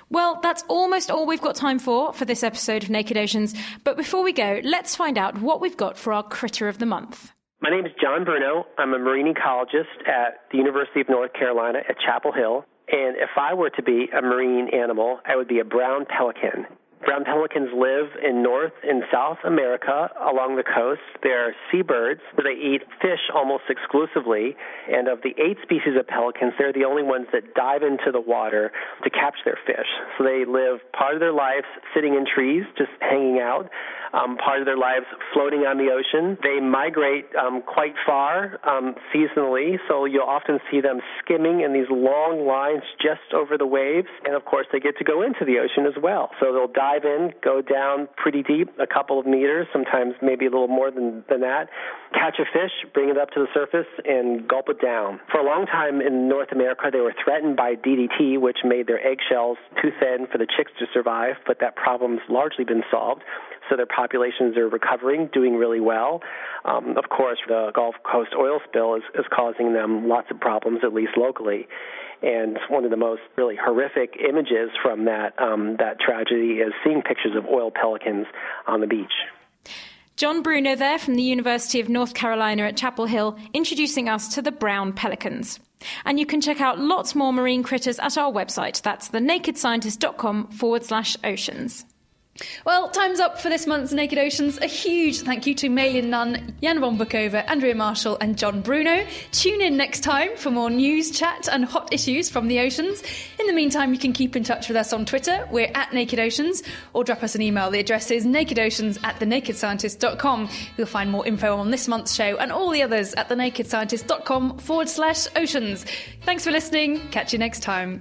Well, that's almost all we've got time for this episode of Naked Oceans. But before we go, let's find out what we've got for our Critter of the Month. My name is John Bruno. I'm a marine ecologist at the University of North Carolina at Chapel Hill. And if I were to be a marine animal, I would be a brown pelican. Brown pelicans live in North and South America along the coast. They're seabirds, so they eat fish almost exclusively. And of the 8 species of pelicans, they're the only ones that dive into the water to catch their fish. So they live part of their lives sitting in trees, just hanging out, part of their lives floating on the ocean. They migrate quite far seasonally, so you'll often see them skimming in these long lines just over the waves. And, of course, they get to go into the ocean as well. So they'll dive in, go down pretty deep, a couple of meters, sometimes maybe a little more than that, catch a fish, bring it up to the surface, and gulp it down. For a long time in North America, they were threatened by DDT, which made their eggshells too thin for the chicks to survive, but that problem's largely been solved. So their populations are recovering, doing really well. Of course, the Gulf Coast oil spill is causing them lots of problems, at least locally. And one of the most really horrific images from that tragedy is seeing pictures of oil pelicans on the beach. John Bruno there from the University of North Carolina at Chapel Hill, introducing us to the brown pelicans. And you can check out lots more marine critters at our website. That's thenakedscientist.com/oceans. Well, time's up for this month's Naked Oceans. A huge thank you to Maylin Nunn, Jan von Bookover, Andrea Marshall and John Bruno. Tune in next time for more news, chat and hot issues from the oceans. In the meantime, you can keep in touch with us on Twitter. We're at Naked Oceans, or drop us an email. The address is nakedoceans@thenakedscientist.com. You'll find more info on this month's show and all the others at thenakedscientist.com/oceans. Thanks for listening. Catch you next time.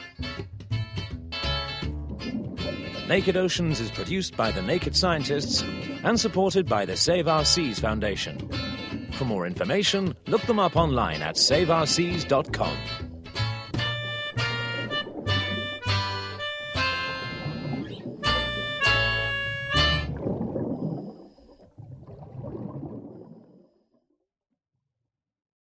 Naked Oceans is produced by The Naked Scientists and supported by the Save Our Seas Foundation. For more information, look them up online at saveourseas.com.